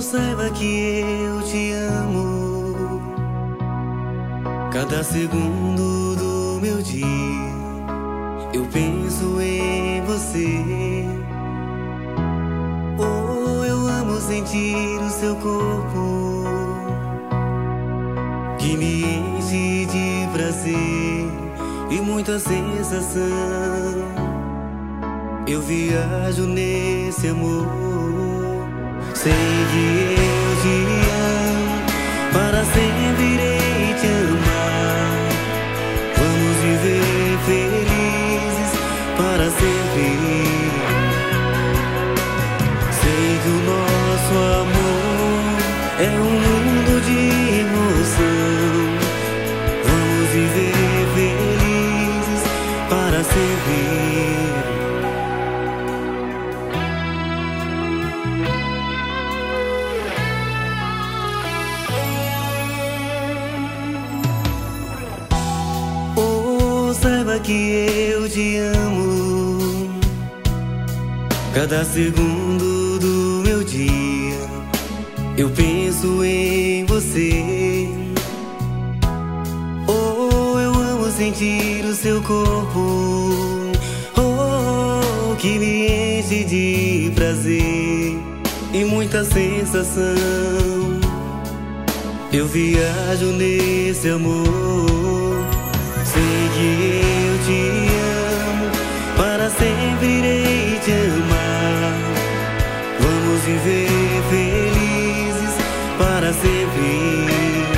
Saiba que eu te amo. Cada segundo do meu dia eu penso em você. Oh, eu amo sentir o seu corpo que me enche de prazer e muita sensação. Eu viajo nesse amor. Sei que eu te amo, para sempre irei te amar. Vamos viver felizes para sempre. Sei que o nosso amor é um mundo de emoção. Vamos viver felizes para sempre. Saiba que eu te amo. Cada segundo do meu dia eu penso em você. Oh, eu amo sentir o seu corpo, oh, que me enche de prazer e muita sensação. Eu viajo nesse amor. Sei que eu te amo, para sempre irei te amar. Vamos viver felizes para sempre.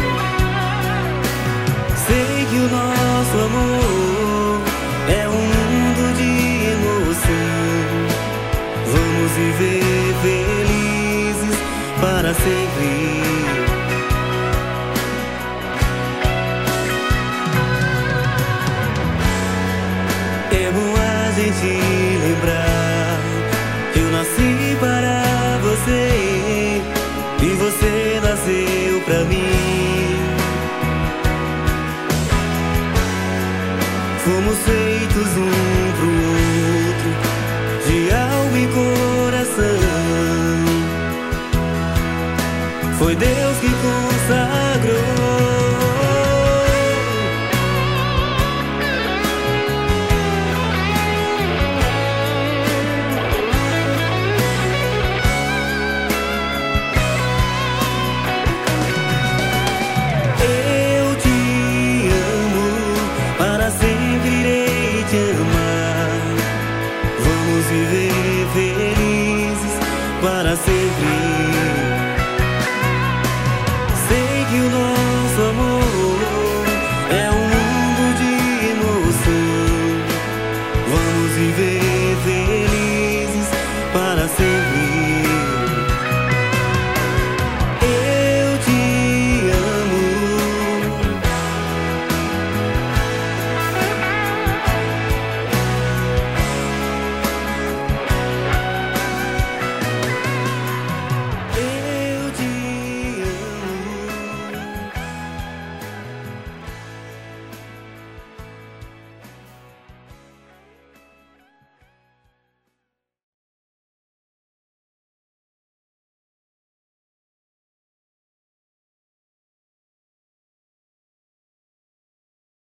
Sei que o nosso amor é um mundo de emoção. Vamos viver felizes para sempre. É bom a gente lembrar, eu nasci para você e você nasceu pra mim. Fomos feitos um pro outro, de alma e coração. Foi Deus que consagrou. Viver felizes para sempre. Sei que o nosso amor é um mundo de emoção. Vamos viver